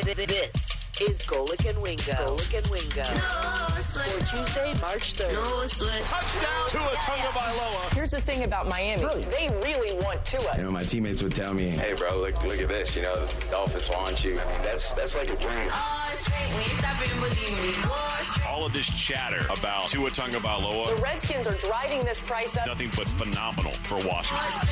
This is Golic and Wingo. Golic and Wingo. For Tuesday, March 3rd. Touchdown Tua Tagovailoa. Here's the thing about Miami. They really want Tua. You know, my teammates would tell me, hey, bro, look at this. You know, the Dolphins want you. I mean, that's like a dream. All of this chatter about Tua Tagovailoa. The Redskins are driving this price up. Nothing but phenomenal for Washington.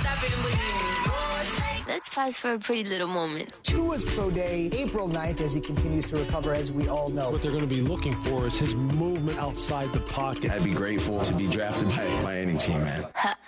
Let's pause for a pretty little moment. Tua's pro day, April 9th, as he continues to recover, as we all know. What they're going to be looking for is his movement outside the pocket. I'd be grateful to be drafted by any team, man.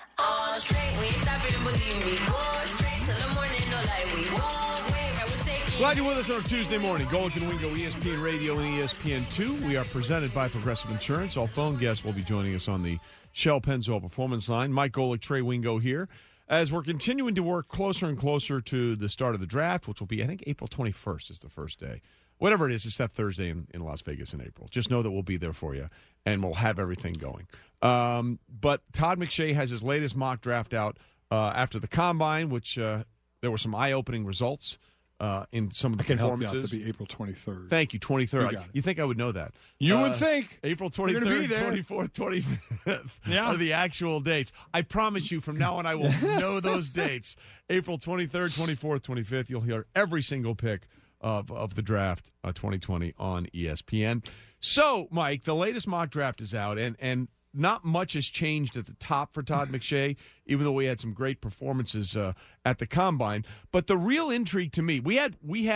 Glad you're with us on our Tuesday morning. Golic and Wingo, ESPN Radio and ESPN2. We are presented by Progressive Insurance. All phone guests will be joining us on the Shell Pennzoil Performance Line. Mike Golic, Trey Wingo here. As we're continuing to work closer and closer to the start of the draft, which will be, I think, April 21st is the first day. Whatever it is, it's that Thursday in Las Vegas in April. Just know that we'll be there for you, and we'll have everything going. But Todd McShay has his latest mock draft out after the Combine, which there were some eye-opening results in some of the performances. Help you out to be April 23rd. Thank you, 23rd. You think I would know that? You would think. April 23rd, 24th, 25th are the actual dates. I promise you from now on I will know those dates. April 23rd, 24th, 25th. You'll hear every single pick of the draft 2020 on ESPN. So, Mike, the latest mock draft is out, and not much has changed at the top for Todd McShay, even though we had some great performances at the Combine. But the real intrigue to me, we had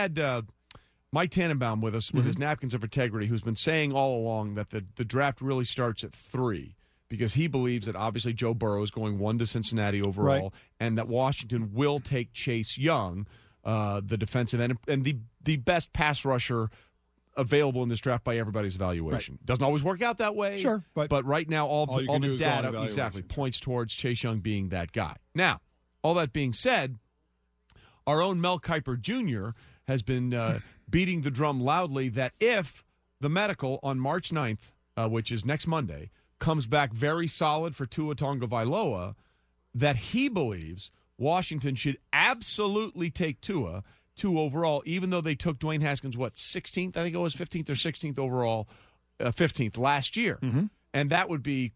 Mike Tannenbaum with us with his Napkins of Integrity, who's been saying all along that the draft really starts at 3 because he believes that obviously Joe Burrow is going 1 to Cincinnati overall, and that Washington will take Chase Young, the defensive end, and the best pass rusher available in this draft by everybody's evaluation. Right. Doesn't always work out that way. Sure. But right now, all the data exactly points towards Chase Young being that guy. Now, all that being said, our own Mel Kiper Jr. has been beating the drum loudly that if the medical on March 9th, which is next Monday, comes back very solid for Tua Tagovailoa, that he believes Washington should absolutely take Tua 2 overall, even though they took Dwayne Haskins, 16th? I think it was 15th or 16th overall, 15th last year. And that would be,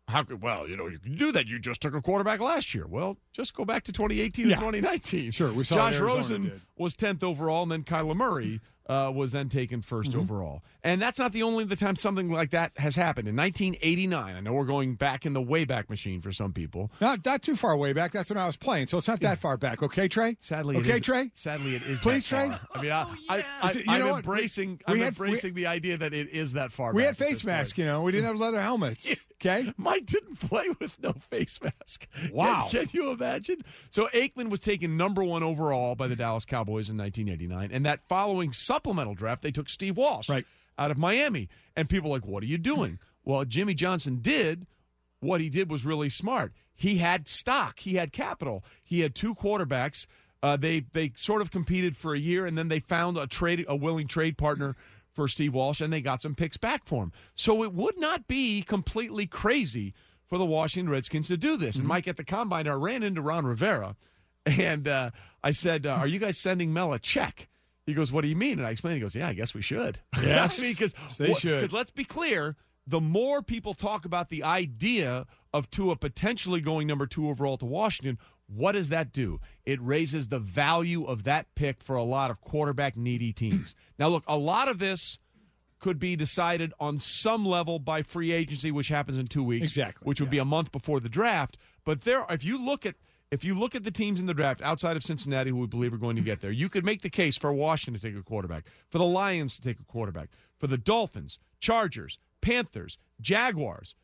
you can do that. You just took a quarterback last year. Well, just go back to 2018 and 2019. Sure, we saw Josh Rosen was 10th overall, and then Kyler Murray was then taken first overall. And that's not the only time something like that has happened. In 1989, I know we're going back in the Wayback Machine for some people. Not too far way back. That's when I was playing, so it's not that far back. Okay, Trey? Sadly, Trey? Sadly, it is Please, that Trey? far. I mean, I'm embracing the idea that it is that far We back. had face masks, we didn't have leather helmets, okay? Mike didn't play with no face mask. Wow. Can you imagine? So Aikman was taken number 1 overall by the Dallas Cowboys in 1989, and that following supplemental draft, they took Steve Walsh out of Miami. And people were like, what are you doing? Well, Jimmy Johnson did. What he did was really smart. He had stock. He had capital. He had 2 quarterbacks. They sort of competed for a year, and then they found a willing trade partner for Steve Walsh, and they got some picks back for him. So it would not be completely crazy for the Washington Redskins to do this. And Mike, at the Combine, I ran into Ron Rivera, and I said, are you guys sending Mel a check? He goes, what do you mean? And I explained. He goes, yeah, I guess we should. Yes, because they should. Because let's be clear, the more people talk about the idea of Tua potentially going number 2 overall to Washington, what does that do? It raises the value of that pick for a lot of quarterback-needy teams. Now, look, a lot of this could be decided on some level by free agency, which happens in 2 weeks, which would be a month before the draft. But if you look at the teams in the draft outside of Cincinnati who we believe are going to get there, you could make the case for Washington to take a quarterback, for the Lions to take a quarterback, for the Dolphins, Chargers, Panthers, Jaguars,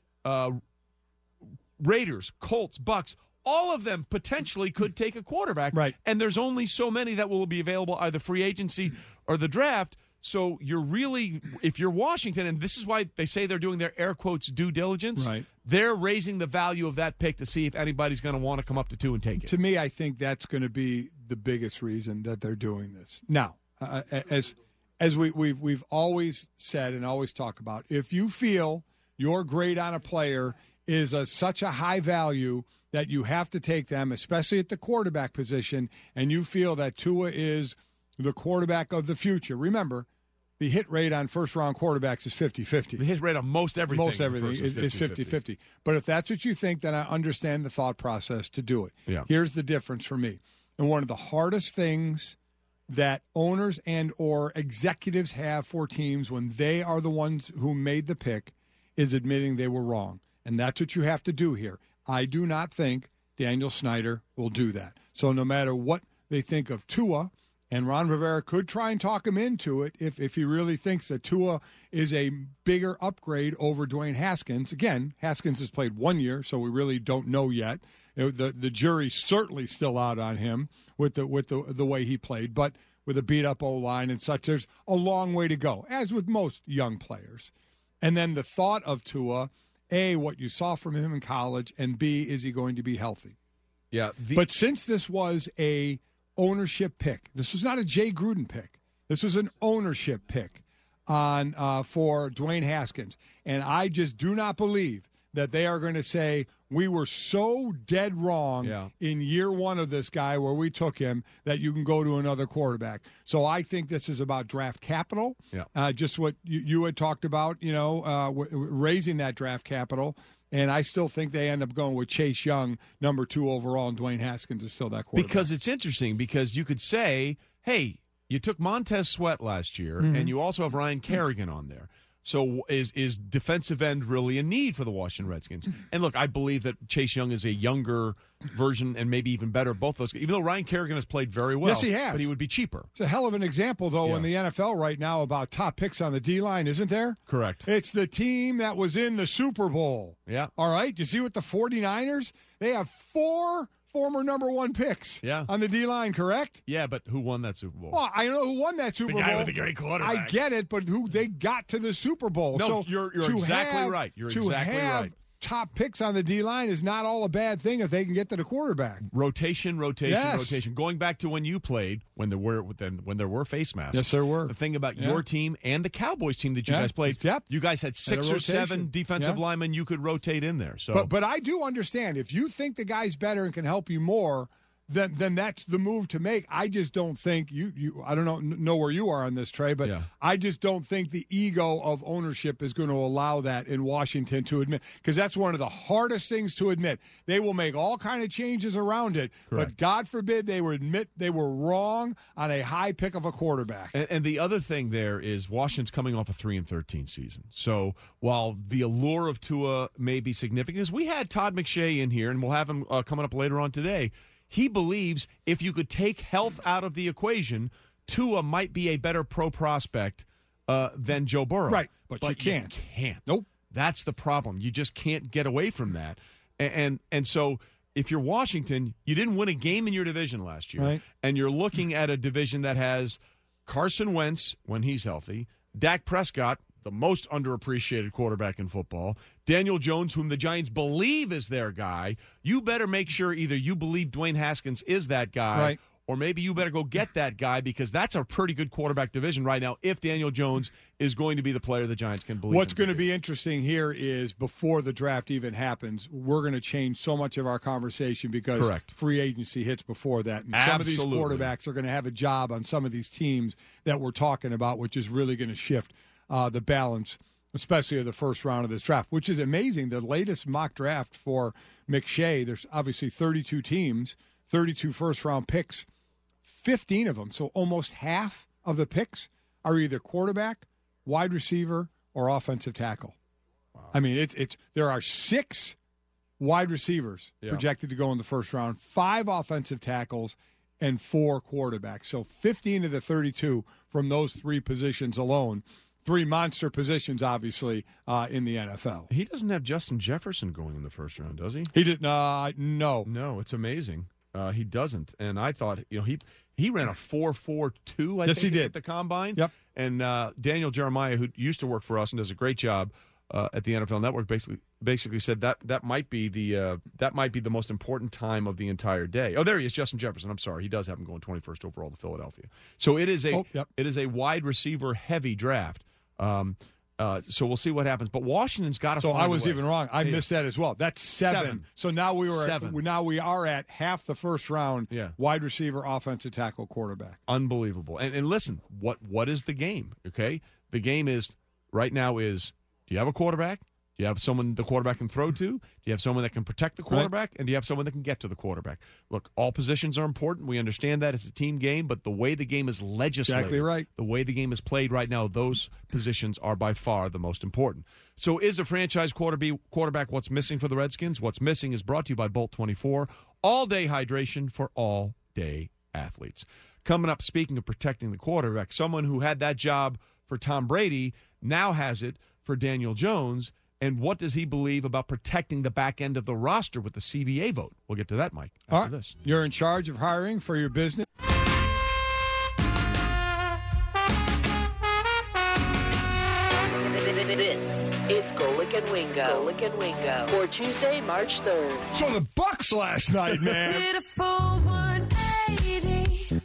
Raiders, Colts, Bucks. All of them potentially could take a quarterback. Right. And there's only so many that will be available, either free agency or the draft. So you're really, if you're Washington, and this is why they say they're doing their air quotes due diligence, they're raising the value of that pick to see if anybody's going to want to come up to 2 and take it. To me, I think that's going to be the biggest reason that they're doing this. Now, as we've always said and always talk about, if you feel your grade on a player is such a high value that you have to take them, especially at the quarterback position, and you feel that Tua is the quarterback of the future. Remember, the hit rate on first-round quarterbacks is 50-50. The hit rate on most everything. Most everything is 50-50. But if that's what you think, then I understand the thought process to do it. Yeah. Here's the difference for me. And one of the hardest things that owners and or executives have for teams when they are the ones who made the pick is admitting they were wrong. And that's what you have to do here. I do not think Daniel Snyder will do that. So no matter what they think of Tua, and Ron Rivera could try and talk him into it if he really thinks that Tua is a bigger upgrade over Dwayne Haskins. Again, Haskins has played 1 year, so we really don't know yet. The jury's certainly still out on him with the way he played, but with a beat-up O-line and such, there's a long way to go, as with most young players. And then the thought of Tua, A, what you saw from him in college, and B, is he going to be healthy? Yeah. But since this was a ownership pick, this was not a Jay Gruden pick. This was an ownership pick on for Dwayne Haskins. And I just do not believe that they are going to say, we were so dead wrong in year one of this guy where we took him that you can go to another quarterback. So I think this is about draft capital, just what you had talked about, raising that draft capital. And I still think they end up going with Chase Young, number 2 overall, and Dwayne Haskins is still that quarterback. Because it's interesting, because you could say, hey, you took Montez Sweat last year, and you also have Ryan Kerrigan on there. So is defensive end really a need for the Washington Redskins? And look, I believe that Chase Young is a younger version and maybe even better of both those. Even though Ryan Kerrigan has played very well. Yes, he has. But he would be cheaper. It's a hell of an example, though, in the NFL right now about top picks on the D-line, isn't there? Correct. It's the team that was in the Super Bowl. Yeah. All right? You see with the 49ers? They have 4 former number 1 picks on the D-line, correct? Yeah, but who won that Super Bowl? Well, I know who won that Super Bowl. The guy with the great quarterback. I get it, but who they got to the Super Bowl. No, so you're exactly right. You're exactly right. Top picks on the D-line is not all a bad thing if they can get to the quarterback. Rotation. Going back to when you played, when there were face masks. Yes, there were. The thing about your team and the Cowboys team that you guys played, you guys had 6 or 7 defensive linemen you could rotate in there. So, but I do understand if you think the guy's better and can help you more, then that's the move to make. I just don't think you I don't know where you are on this, Trey, but I just don't think the ego of ownership is going to allow that in Washington to admit, because that's one of the hardest things to admit. They will make all kind of changes around it, but God forbid they would admit they were wrong on a high pick of a quarterback. And the other thing there is Washington's coming off a 3-13 season. So while the allure of Tua may be significant, as we had Todd McShay in here, and we'll have him coming up later on today, he believes if you could take health out of the equation, Tua might be a better pro prospect than Joe Burrow. Right, but you can't. You can't. Nope. That's the problem. You just can't get away from that. And so if you're Washington, you didn't win a game in your division last year, and you're looking at a division that has Carson Wentz when he's healthy, Dak Prescott, the most underappreciated quarterback in football, Daniel Jones, whom the Giants believe is their guy. You better make sure either you believe Dwayne Haskins is that guy, or maybe you better go get that guy, because that's a pretty good quarterback division right now if Daniel Jones is going to be the player the Giants can believe. What's going to be interesting here is before the draft even happens, we're going to change so much of our conversation because free agency hits before that. And some of these quarterbacks are going to have a job on some of these teams that we're talking about, which is really going to shift the balance, especially of the first round of this draft, which is amazing. The latest mock draft for McShay, there's obviously 32 teams, 32 first-round picks, 15 of them, so almost half of the picks are either quarterback, wide receiver, or offensive tackle. Wow. I mean, there are 6 wide receivers projected to go in the first round, 5 offensive tackles, and 4 quarterbacks. So 15 of the 32 from those 3 positions alone. 3 monster positions, obviously, in the NFL. He doesn't have Justin Jefferson going in the first round, does he? He did not. No. No, it's amazing. He doesn't. And I thought, he ran a 4.42, I think, he did at the Combine. Yep. And Daniel Jeremiah, who used to work for us and does a great job at the NFL Network, basically said that might be the most important time of the entire day. Oh, there he is, Justin Jefferson. I'm sorry, he does have him going 21st overall to Philadelphia. So it is a wide receiver heavy draft. So we'll see what happens. But Washington's got to. So find I was a way. even wrong. I missed that as well. That's 7. So now we are at half the first round. Yeah. Wide receiver, offensive tackle, quarterback. Unbelievable. And listen, what is the game? Okay, the game is right now is: do you have a quarterback? Do you have someone the quarterback can throw to? Do you have someone that can protect the quarterback? And do you have someone that can get to the quarterback? Look, all positions are important. We understand that it's a team game, but the way the game is legislated, exactly right. The way the game is played right now, those positions are by far the most important. So is a franchise quarterback what's missing for the Redskins? What's missing is brought to you by Bolt 24, all-day hydration for all-day athletes. Coming up, speaking of protecting the quarterback, someone who had that job for Tom Brady now has it for Daniel Jones. And what does he believe about protecting the back end of the roster with the CBA vote? We'll get to that, Mike, after this. You're in charge of hiring for your business. This is Golic and Wingo. Golic and Wingo for Tuesday, March 3rd. So the Bucks last night, man. Did a full 180.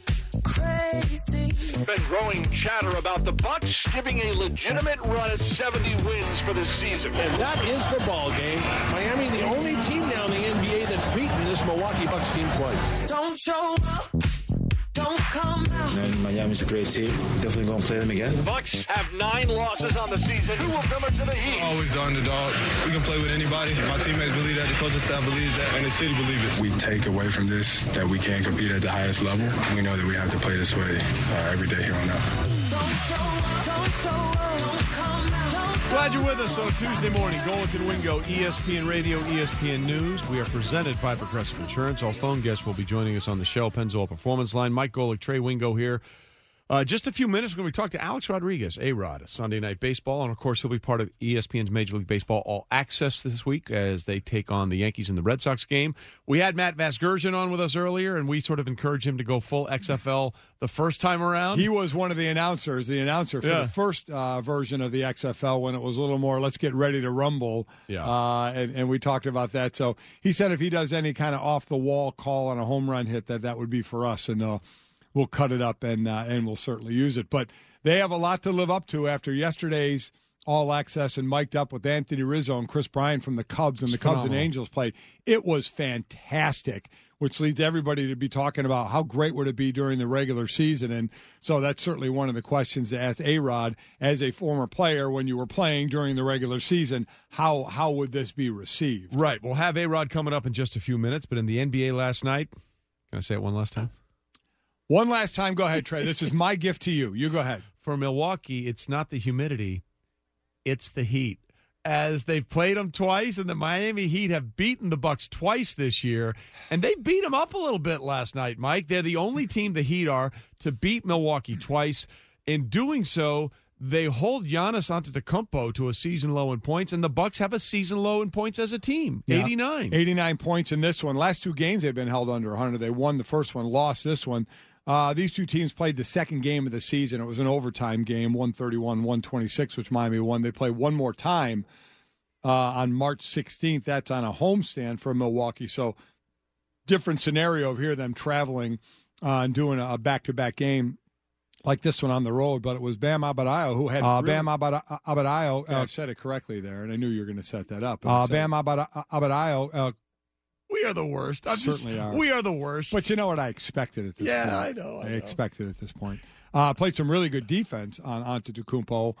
Crazy. Been growing chatter about the Bucks giving a legitimate run at 70 wins for this season. And that is the ball game. Miami, the only team now in the NBA that's beaten this Milwaukee Bucks team twice. Don't show up. Don't come out. And Miami's a great team. Definitely going to play them again. The Bucks have 9 losses on the season. 2 of them are to the Heat. Always the underdog. We can play with anybody. My teammates believe that. The coaching staff believes that. And the city believes it. We take away from this that we can't compete at the highest level. We know that we have to play this way every day here on out. Don't show up. Don't show up. Don't come out. Glad you're with us on Tuesday morning. Golic and Wingo, ESPN Radio, ESPN News. We are presented by Progressive Insurance. Our phone guest will be joining us on the Shell Pennzoil Performance Line. Mike Golic, Trey Wingo here. Just a few minutes, we're going to talk to Alex Rodriguez, A-Rod, Sunday Night Baseball. And, of course, he'll be part of ESPN's Major League Baseball All Access this week as they take on the Yankees in the Red Sox game. We had Matt Vasgersian on with us earlier, and we sort of encouraged him to go full XFL the first time around. He was one of the announcers, for the first version of the XFL when it was a little more, let's get ready to rumble. Yeah. And we talked about that. So he said if he does any kind of off-the-wall call on a home run hit, that would be for us. And we'll cut it up and we'll certainly use it. But they have a lot to live up to after yesterday's All Access and mic'd up with Anthony Rizzo and Chris Bryant from the Cubs, and the Cubs and Angels played. It was fantastic, which leads everybody to be talking about how great would it be during the regular season. And so that's certainly one of the questions to ask A-Rod as a former player when you were playing during the regular season. How would this be received? Right. We'll have A-Rod coming up in just a few minutes. But in the NBA last night, can I say it one last time? One last time. Go ahead, Trey. This is my gift to you. You go ahead. For Milwaukee, it's not the humidity, it's the heat. As they've played them twice, and the Miami Heat have beaten the Bucks twice this year, and they beat them up a little bit last night, Mike. They're the only team, the Heat are, to beat Milwaukee twice. In doing so, they hold Giannis Antetokounmpo to a season low in points, and the Bucks have a season low in points as a team, 89. 89 points in this one. Last 2 games they've been held under 100. They won the first one, lost this one. These 2 teams played the second game of the season. It was an overtime game, 131-126, which Miami won. They play one more time on March 16th. That's on a homestand for Milwaukee. So different scenario of here, them traveling and doing a back-to-back game like this one on the road. But it was Bam Adebayo who had Bam Adebayo. I said it correctly there, and I knew you were going to set that up. Bam Adebayo. We are the worst. We are the worst. But you know what? I expected at this point. Yeah, I know. I expected at this point. Played some really good defense on Antetokounmpo.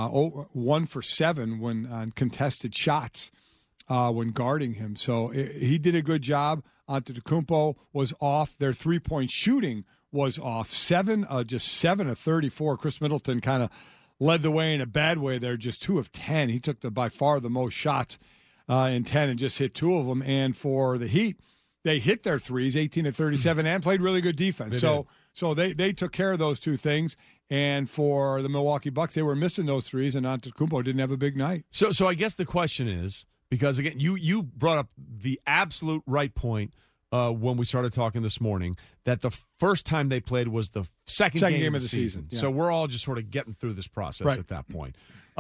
1 for 7 when on contested shots when guarding him. So he did a good job. Antetokounmpo was off. Their 3-point shooting was off. 7 of 34. Chris Middleton kind of led the way in a bad way there. Just 2 of 10. He took by far the most shots in 10 and just hit 2 of them. And for the Heat, they hit their threes, 18 of 37, and played really good defense. So they took care of those 2 things. And for the Milwaukee Bucks, they were missing those threes, and Antetokounmpo didn't have a big night. So I guess the question is, because, again, you brought up the absolute right point when we started talking this morning, that the first time they played was the second game of the season. Yeah. So we're all just sort of getting through this process at that point.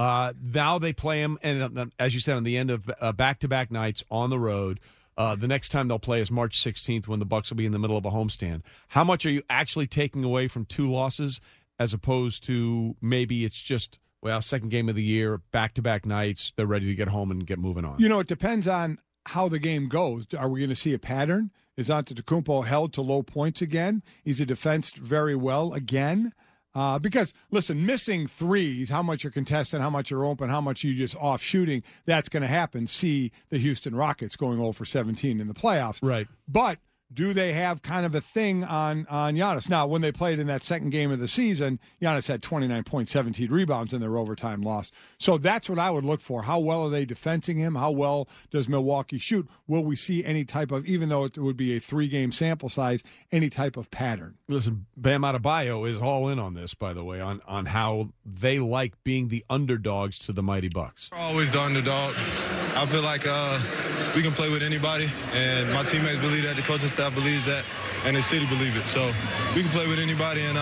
Now they play them, and as you said, on the end of back-to-back nights on the road. The next time they'll play is March 16th when the Bucks will be in the middle of a homestand. How much are you actually taking away from 2 losses as opposed to maybe it's just well, second game of the year, back-to-back nights, they're ready to get home and get moving on. You know, it depends on how the game goes. Are we going to see a pattern? Is Antetokounmpo held to low points again? He's defensed very well again. Because, listen, missing threes, how much you're contesting, how much you're open, how much you just off shooting, that's going to happen. See the Houston Rockets going 0 for 17 in the playoffs. Right. But do they have kind of a thing on Giannis? Now, when they played in that second game of the season, Giannis had 29 points, 17 rebounds in their overtime loss. So that's what I would look for. How well are they defending him? How well does Milwaukee shoot? Will we see any type of, even though it would be a 3-game sample size, any type of pattern? Listen, Bam Adebayo is all in on this, by the way, on how they like being the underdogs to the mighty Bucks. We're always the underdog. I feel like we can play with anybody, and my teammates believe that, the coaching staff believes that, and the city believe it. So we can play with anybody, and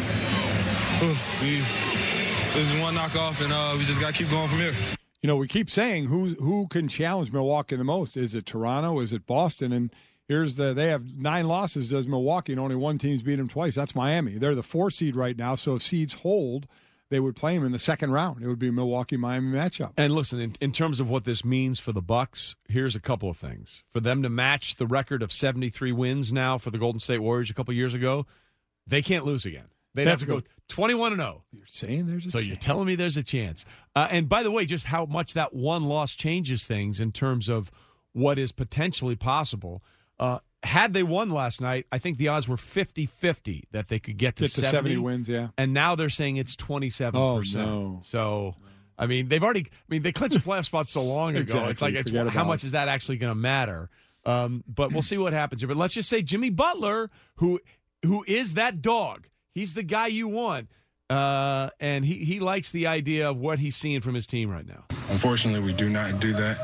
this is one knockoff, and we just got to keep going from here. You know, we keep saying who can challenge Milwaukee the most? Is it Toronto? Is it Boston? And they have 9 losses, does Milwaukee, and only one team's beat them twice. That's Miami. They're the 4 seed right now, so if seeds hold, they would play him in the second round. It would be a Milwaukee-Miami matchup. And listen, in terms of what this means for the Bucks, here's a couple of things. For them to match the record of 73 wins now for the Golden State Warriors a couple of years ago, they can't lose again. They'd have to go 21-0. You're saying there's a chance. So you're telling me there's a chance. And by the way, just how much that one loss changes things in terms of what is potentially possible. Had they won last night, I think the odds were 50-50 that they could get to 70 wins, yeah. And now they're saying it's 27%. Oh, no. So, I mean, they clinched a playoff spot so long ago. Exactly. It's like, how much is that actually going to matter? But we'll see what happens here. But let's just say Jimmy Butler, who is that dog, he's the guy you want. And he likes the idea of what he's seeing from his team right now. Unfortunately, we do not do that.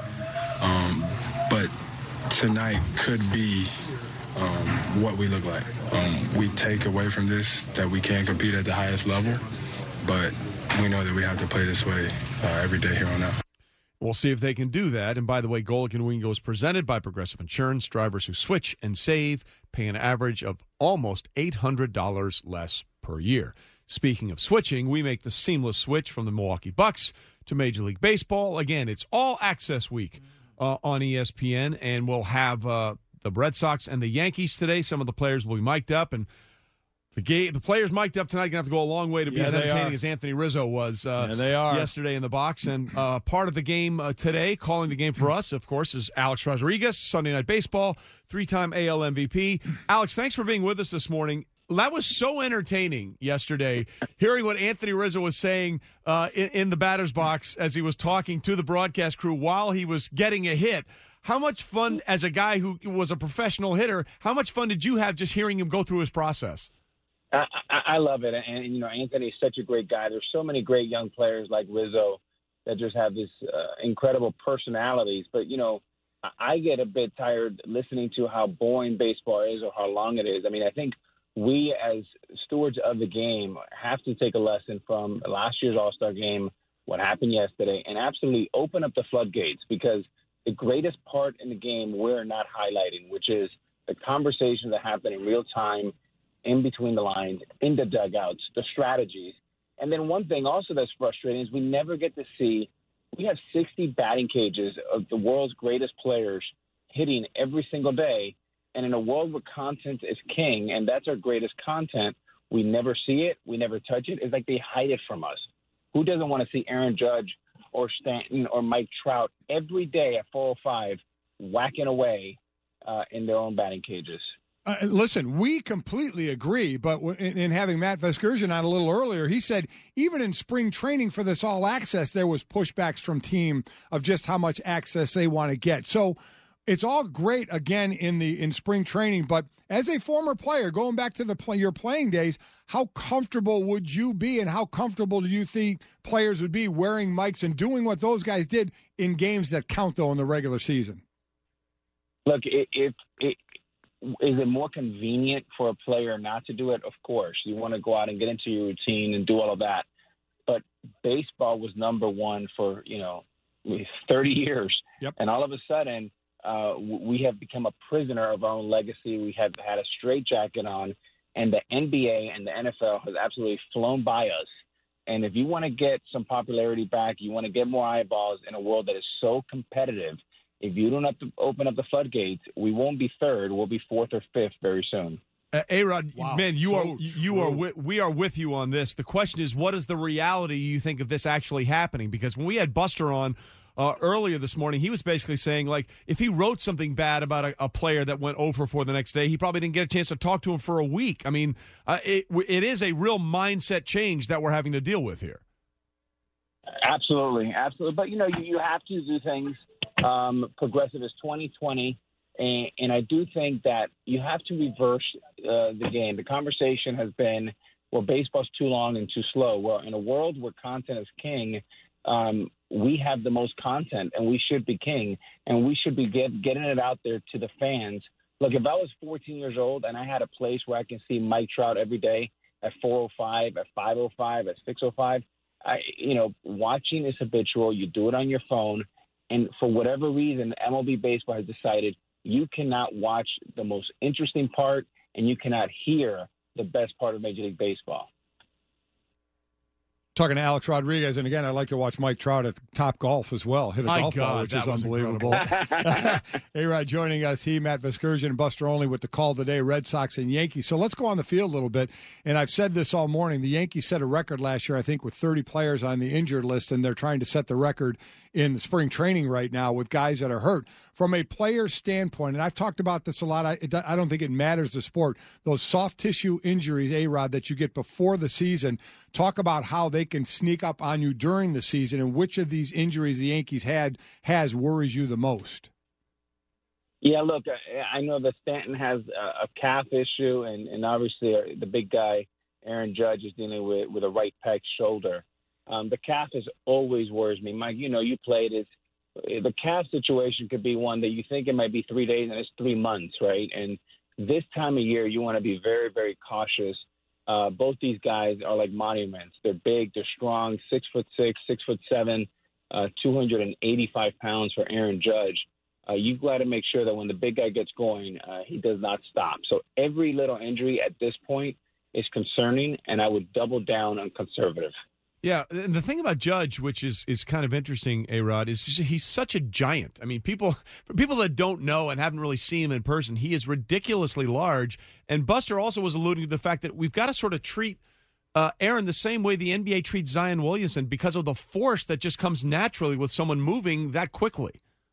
But tonight could be what we look like. We take away from this that we can't compete at the highest level, but we know that we have to play this way every day here on out. We'll see if they can do that. And by the way, Golic and Wingo is presented by Progressive Insurance. Drivers who switch and save pay an average of almost $800 less per year. Speaking of switching, we make the seamless switch from the Milwaukee Bucks to Major League Baseball. Again, it's All Access Week on ESPN, and we'll have the Red Sox and the Yankees today. Some of the players will be mic'd up, and the players mic'd up tonight are going to have to go a long way to be as entertaining as Anthony Rizzo was yesterday in the box. And part of the game today, calling the game for us, of course, is Alex Rodriguez, Sunday Night Baseball, 3-time AL MVP. Alex, thanks for being with us this morning. That was so entertaining yesterday, hearing what Anthony Rizzo was saying in the batter's box as he was talking to the broadcast crew while he was getting a hit. How much fun, as a guy who was a professional hitter, how much fun did you have just hearing him go through his process? I love it. And, you know, Anthony is such a great guy. There's so many great young players like Rizzo that just have this incredible personalities. But, you know, I get a bit tired listening to how boring baseball is or how long it is. I mean, I think we as stewards of the game have to take a lesson from last year's All-Star game, what happened yesterday, and absolutely open up the floodgates, because the greatest part in the game we're not highlighting, which is the conversations that happen in real time, in between the lines, in the dugouts, the strategies. And then one thing also that's frustrating is we never get to see – we have 60 batting cages of the world's greatest players hitting every single day. And in a world where content is king, and that's our greatest content, we never see it, we never touch it. It's like they hide it from us. Who doesn't want to see Aaron Judge or Stanton or Mike Trout every day at 4:05 whacking away in their own batting cages? Listen, we completely agree, but in having Matt Vasgersian on a little earlier, he said even in spring training for this All Access, there was pushbacks from team of just how much access they want to get. So it's all great, again, in spring training, but as a former player, going back to your playing days, how comfortable would you be, and how comfortable do you think players would be wearing mics and doing what those guys did in games that count, though, in the regular season? Look, is it more convenient for a player not to do it? Of course. You want to go out and get into your routine and do all of that. But baseball was number one for, 30 years. Yep. And all of a sudden, we have become a prisoner of our own legacy. We have had a straitjacket on, and the NBA and the NFL has absolutely flown by us. And if you want to get some popularity back, you want to get more eyeballs in a world that is so competitive, if you don't have to open up the floodgates, we won't be third. We'll be fourth or fifth very soon. A-Rod, wow, man, we are with you on this. The question is, what is the reality you think of this actually happening? Because when we had Buster on earlier this morning, he was basically saying, like, if he wrote something bad about a player that went over for the next day, he probably didn't get a chance to talk to him for a week. I mean, it is a real mindset change that we're having to deal with here. Absolutely. But, you have to do things progressive as 2020. And I do think that you have to reverse the game. The conversation has been, well, baseball's too long and too slow. Well, in a world where content is king, we have the most content, and we should be king, and we should be getting it out there to the fans. Look, if I was 14 years old and I had a place where I can see Mike Trout every day at 4:05, at 5:05, at 6:05, watching is habitual. You do it on your phone, and for whatever reason, MLB Baseball has decided you cannot watch the most interesting part, and you cannot hear the best part of Major League Baseball. Talking to Alex Rodriguez, and again, I like to watch Mike Trout at Top Golf as well. Hit a golf ball, which is unbelievable. A-Rod joining us, Matt Vasgersian and Buster Olney with the call today, Red Sox and Yankees. So let's go on the field a little bit. And I've said this all morning. The Yankees set a record last year, I think, with 30 players on the injured list, and they're trying to set the record in the spring training right now with guys that are hurt. From a player's standpoint, and I've talked about this a lot, I don't think it matters the sport. Those soft tissue injuries, A-Rod, that you get before the season, talk about how they can sneak up on you during the season, and which of these injuries the Yankees has worries you the most? Yeah, look, I know that Stanton has a calf issue, and obviously the big guy, Aaron Judge, is dealing with a right pec shoulder. The calf always worries me. Mike, you played it. The calf situation could be one that you think it might be 3 days, and it's 3 months, right? And this time of year, you want to be very, very cautious. Both these guys are like monuments. They're big, they're strong, 6'6", 6'7", 285 pounds for Aaron Judge. You've got to make sure that when the big guy gets going, he does not stop. So every little injury at this point is concerning, and I would double down on conservative. Yeah, and the thing about Judge, which is kind of interesting, A-Rod, is he's such a giant. I mean, for people that don't know and haven't really seen him in person, he is ridiculously large. And Buster also was alluding to the fact that we've got to sort of treat Aaron the same way the NBA treats Zion Williamson because of the force that just comes naturally with someone moving that quickly.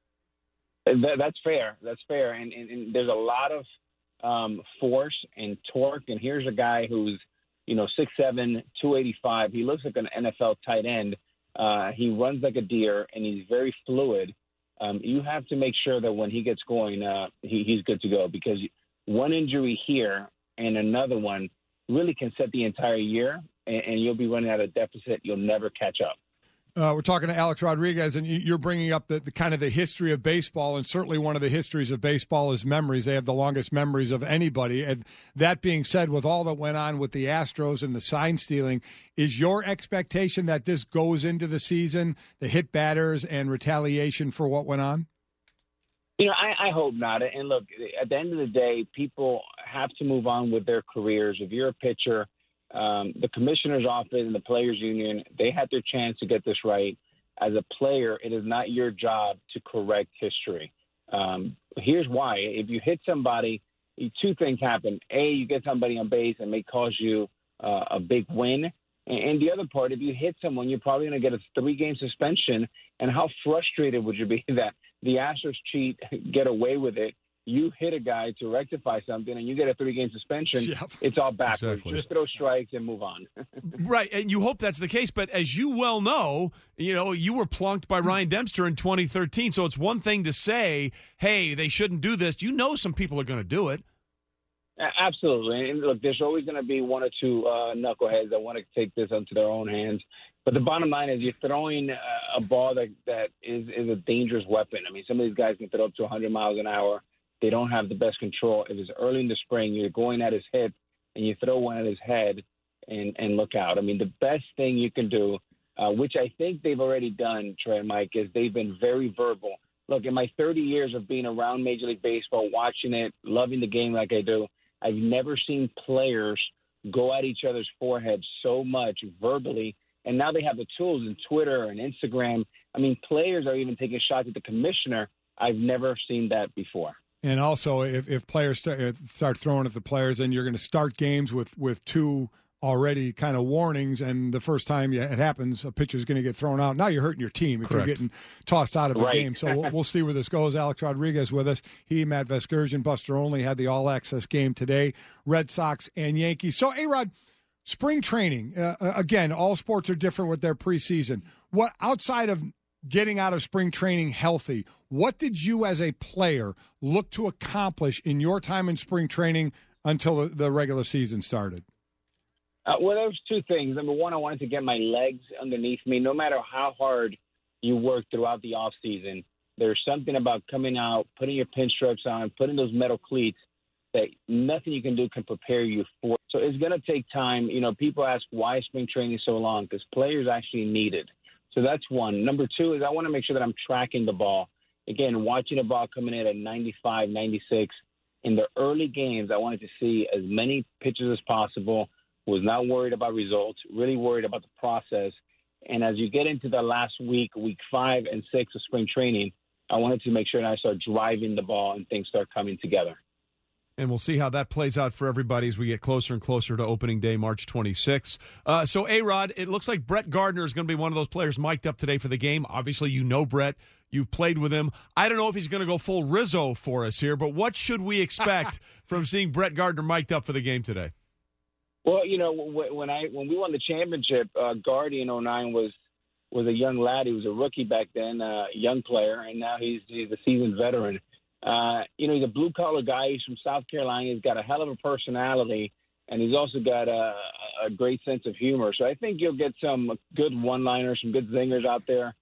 That's fair. And there's a lot of force and torque. And here's a guy who's 6'7", 285. He looks like an NFL tight end. He runs like a deer, and he's very fluid. You have to make sure that when he gets going, he's good to go, because one injury here and another one really can set the entire year, and you'll be running at a deficit. You'll never catch up. We're talking to Alex Rodriguez, and you're bringing up the kind of the history of baseball, and certainly one of the histories of baseball is memories. They have the longest memories of anybody. And that being said, with all that went on with the Astros and the sign stealing, is your expectation that this goes into the season, the hit batters and retaliation for what went on? I hope not. And look, at the end of the day, people have to move on with their careers. If you're a pitcher, the commissioner's office and the players union, they had their chance to get this right. As a player, it is not your job to correct history. Here's why. If you hit somebody, two things happen. A, you get somebody on base and may cause you a big win. And the other part, if you hit someone, you're probably going to get a 3-game suspension. And how frustrated would you be that the Astros cheat, get away with it? You hit a guy to rectify something, and you get a 3-game suspension. Yep. It's all backwards. Exactly. Just throw strikes and move on. Right, and you hope that's the case. But as you well know, you were plunked by Ryan Dempster in 2013. So it's one thing to say, hey, they shouldn't do this. Some people are going to do it. Absolutely. And look, there's always going to be one or two knuckleheads that want to take this into their own hands. But the bottom line is you're throwing a ball that is a dangerous weapon. I mean, some of these guys can throw up to 100 miles an hour. They don't have the best control. If it's early in the spring, you're going at his hip and you throw one at his head and look out. I mean, the best thing you can do, which I think they've already done, Trey and Mike, is they've been very verbal. Look, in my 30 years of being around Major League Baseball, watching it, loving the game like I do, I've never seen players go at each other's foreheads so much verbally And now they have the tools in Twitter and Instagram. I mean, players are even taking shots at the commissioner. I've never seen that before. And also, if players start throwing at the players, then you're going to start games with two already kind of warnings, and the first time it happens, a pitcher's going to get thrown out. Now you're hurting your team if Correct. you're getting tossed out of a game. So we'll see where this goes. Alex Rodriguez with us. He, Matt Vasgersian, Buster Olney had the all-access game today, Red Sox and Yankees. So, A-Rod, spring training, again, all sports are different with their preseason. What, outside of getting out of spring training healthy, what did you as a player look to accomplish in your time in spring training until the regular season started? Well, there was two things. Number one, I wanted to get my legs underneath me. No matter how hard you work throughout the off season, there's something about coming out, putting your pinstripes on, putting those metal cleats that nothing you can do can prepare you for. So it's going to take time. You know, people ask why spring training so long, because players actually need it. So that's one. Number two is I want to make sure that I'm tracking the ball. Again, watching the ball coming in at 95, 96. In the early games, I wanted to see as many pitches as possible. Was not worried about results, really worried about the process. And as you get into the last week 5 and 6 of spring training, I wanted to make sure that I start driving the ball and things start coming together. And we'll see how that plays out for everybody as we get closer and closer to opening day, March 26th. So, A-Rod, it looks like Brett Gardner is going to be one of those players mic'd up today for the game. Obviously, you know Brett. You've played with him. I don't know if he's going to go full Rizzo for us here, but what should we expect from seeing Brett Gardner mic'd up for the game today? Well, you know, when we won the championship, Gardy in 2009 was a young lad. He was a rookie back then, a young player, and now he's a seasoned veteran. You know, he's a blue-collar guy. He's from South Carolina. He's got a hell of a personality, and he's also got a great sense of humor. So I think you'll get some good one-liners, some good zingers out there.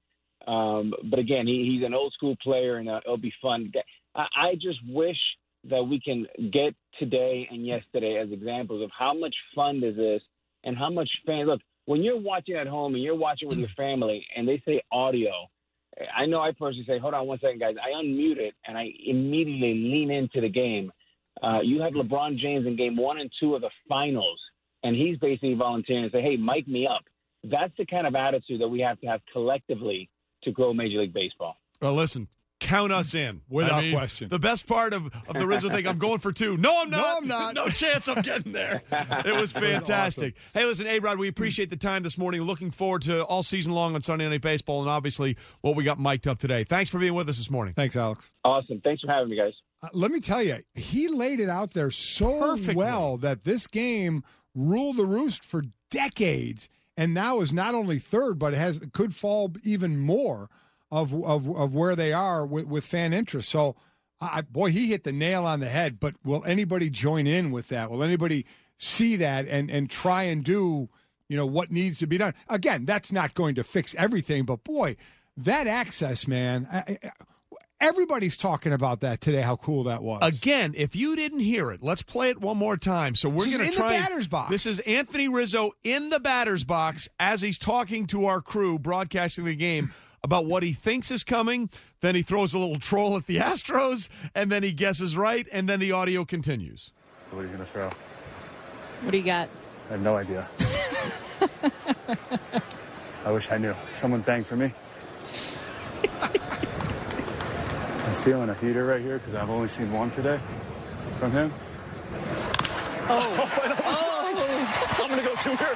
But, again, he's an old-school player, and it'll be fun. I just wish that we can get today and yesterday as examples of how much fun this is and how much fans – look, when you're watching at home and you're watching with your family and they say audio, I know I personally say, hold on one second, guys. I unmute it, and I immediately lean into the game. You have LeBron James in game 1 and 2 of the finals, and he's basically volunteering and say, hey, mic me up. That's the kind of attitude that we have to have collectively to grow Major League Baseball. Well, listen. Count us in. Without question. The best part of the Rizzo thing, I'm going for 2. No, I'm not. No, I'm not. No chance I'm getting there. It was fantastic. Awesome. Hey, listen, A-Rod, we appreciate the time this morning. Looking forward to all season long on Sunday Night Baseball and obviously what we got mic'd up today. Thanks for being with us this morning. Thanks, Alex. Awesome. Thanks for having me, guys. Let me tell you, he laid it out there so Perfectly. well that this game ruled the roost for decades and now is not only third, but could fall even more of where they are with fan interest. So, boy, he hit the nail on the head. But will anybody join in with that? Will anybody see that and try and do, you know, what needs to be done? Again, that's not going to fix everything. But, boy, that access, man, everybody's talking about that today, how cool that was. Again, if you didn't hear it, let's play it one more time. So we're going to try. In the batter's box. This is Anthony Rizzo in the batter's box as he's talking to our crew broadcasting the game about what he thinks is coming. Then he throws a little troll at the Astros, and then he guesses right, and then the audio continues. What are you going to throw? What do you got? I have no idea. I wish I knew. Someone banged for me. I'm feeling a heater right here because I've only seen one today from him. Oh. I'm going to go 2 here.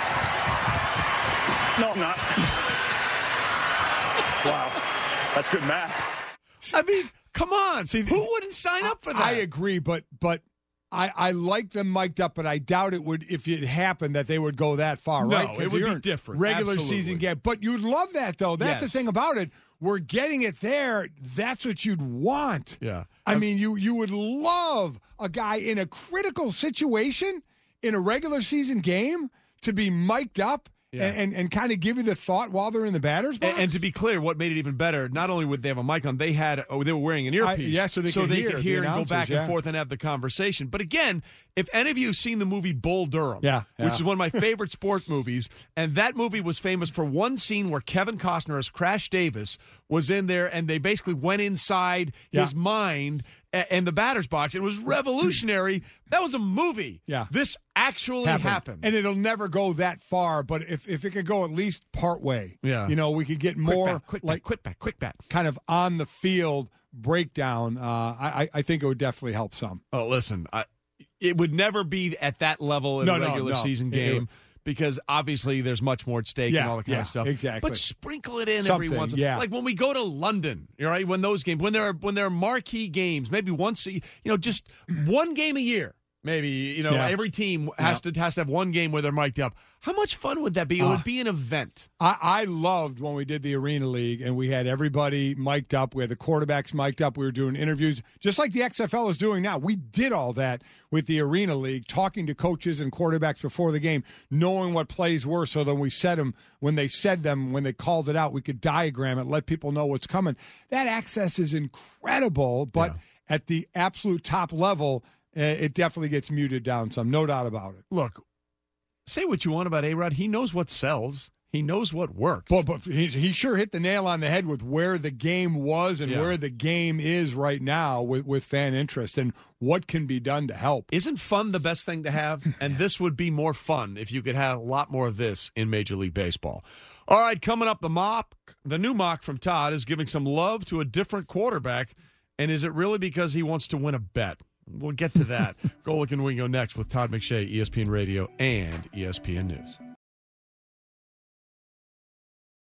No, I'm not. Wow. That's good math. I mean, come on. See, who wouldn't sign up for that? I agree, but I like them mic'd up, but I doubt it would, if it happened, that they would go that far, no, right? It would be different. Regular Absolutely. season game. But you'd love that, though. That's the thing about it. We're getting it there. That's what you'd want. Yeah. I mean, you would love a guy in a critical situation in a regular season game to be mic'd up. Yeah. And kind of give you the thought while they're in the batter's box. And to be clear, what made it even better, not only would they have a mic on, they were wearing an earpiece. So they could hear and go back and forth and have the conversation. But again, if any of you have seen the movie Bull Durham, which is one of my favorite sports movies, and that movie was famous for one scene where Kevin Costner as Crash Davis was in there, and they basically went inside his mind and the batter's box. It was revolutionary. That was a movie. Yeah. This actually happened. And it'll never go that far, but if it could go at least part way, we could get more quick bat. kind of on the field breakdown. I think it would definitely help some. Oh, listen, it would never be at that level in a regular season game. Because obviously there's much more at stake and all that kind of stuff. Exactly. But sprinkle it in every once in a while. Like when we go to London, right? When those games, when there are marquee games, maybe once, just one game a year. Maybe, every team has to have one game where they're mic'd up. How much fun would that be? It would be an event. I loved when we did the Arena League and we had everybody mic'd up. We had the quarterbacks mic'd up. We were doing interviews, just like the XFL is doing now. We did all that with the Arena League, talking to coaches and quarterbacks before the game, knowing what plays were, so that we said them, when they called it out, we could diagram it, let people know what's coming. That access is incredible, but at the absolute top level, it definitely gets muted down some, no doubt about it. Look, say what you want about A-Rod. He knows what sells. He knows what works. But he sure hit the nail on the head with where the game was and where the game is right now with fan interest and what can be done to help. Isn't fun the best thing to have? And this would be more fun if you could have a lot more of this in Major League Baseball. All right, coming up, the new mock from Todd is giving some love to a different quarterback. And is it really because he wants to win a bet? We'll get to that. Golic and Wingo next with Todd McShay, ESPN Radio and ESPN News.